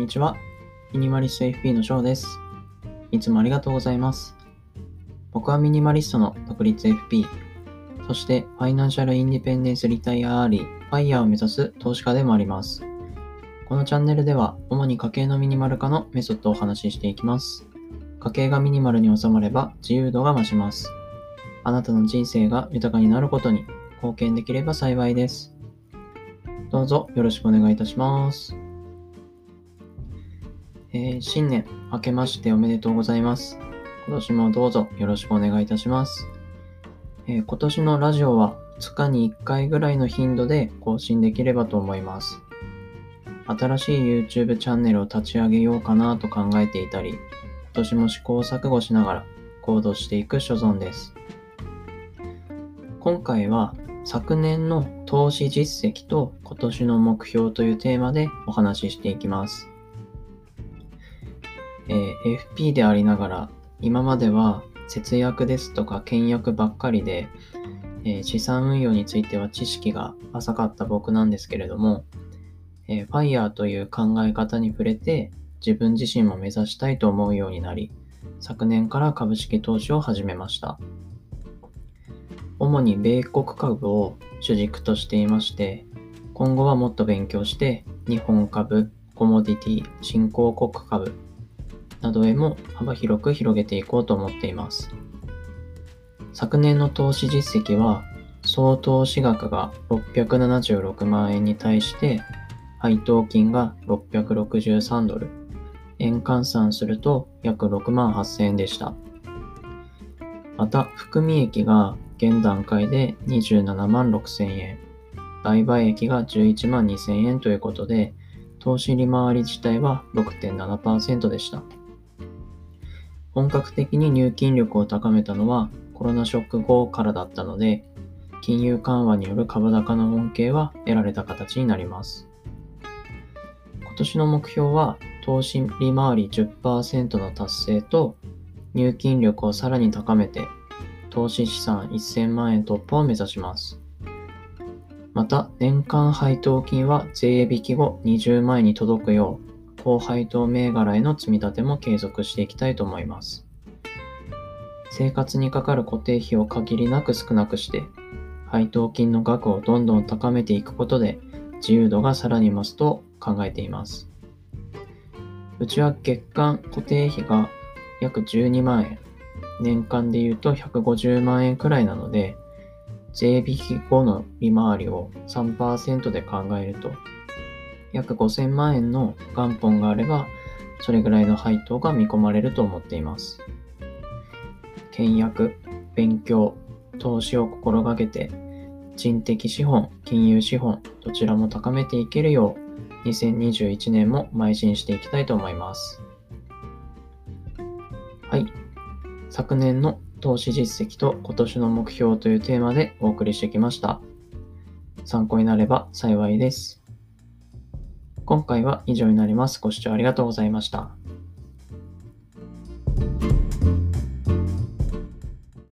にちは。ミニマリスト FP の翔です。いつもありがとうございます。僕はミニマリストの独立 FP、そしてファイナンシャルインディペンデンスリタイアアーリー、FIRE を目指す投資家でもあります。このチャンネルでは、主に家計のミニマル化のメソッドをお話ししていきます。家計がミニマルに収まれば自由度が増します。あなたの人生が豊かになることに貢献できれば幸いです。どうぞよろしくお願いいたします。新年明けましておめでとうございます。今年もどうぞよろしくお願いいたします。今年のラジオは2日に1回ぐらいの頻度で更新できればと思います。新しい YouTube チャンネルを立ち上げようかなと考えていたり、今年も試行錯誤しながら行動していく所存です。今回は昨年の投資実績と今年の目標というテーマでお話ししていきます。FP でありながら今までは節約ですとか倹約ばっかりで、資産運用については知識が浅かった僕なんですけれども、FIRE という考え方に触れて自分自身も目指したいと思うようになり、昨年から株式投資を始めました。主に米国株を主軸としていまして、今後はもっと勉強して日本株、コモディティ、新興国株などへも幅広く広げていこうと思っています。昨年の投資実績は総投資額が676万円に対して配当金が663ドル、円換算すると約6万8000円でした。また含み益が現段階で27万6000円、売買益が11万2000円ということで、投資利回り自体は 6.7% でした。本格的に入金力を高めたのはコロナショック後からだったので、金融緩和による株高の恩恵は得られた形になります。今年の目標は投資利回り 10% の達成と入金力をさらに高めて投資資産1000万円突破を目指します。また年間配当金は税引き後20万円に届くよう高配当銘柄への積み立ても継続していきたいと思います。生活にかかる固定費を限りなく少なくして、配当金の額をどんどん高めていくことで自由度がさらに増すと考えています。うちは月間固定費が約12万円、年間で言うと150万円くらいなので、税引き後の利回りを 3% で考えると、約5000万円の元本があれば、それぐらいの配当が見込まれると思っています。倹約、勉強、投資を心がけて、人的資本、金融資本、どちらも高めていけるよう、2021年も邁進していきたいと思います。はい。昨年の投資実績と今年の目標というテーマでお送りしてきました。参考になれば幸いです。今回は以上になります。ご視聴ありがとうございました。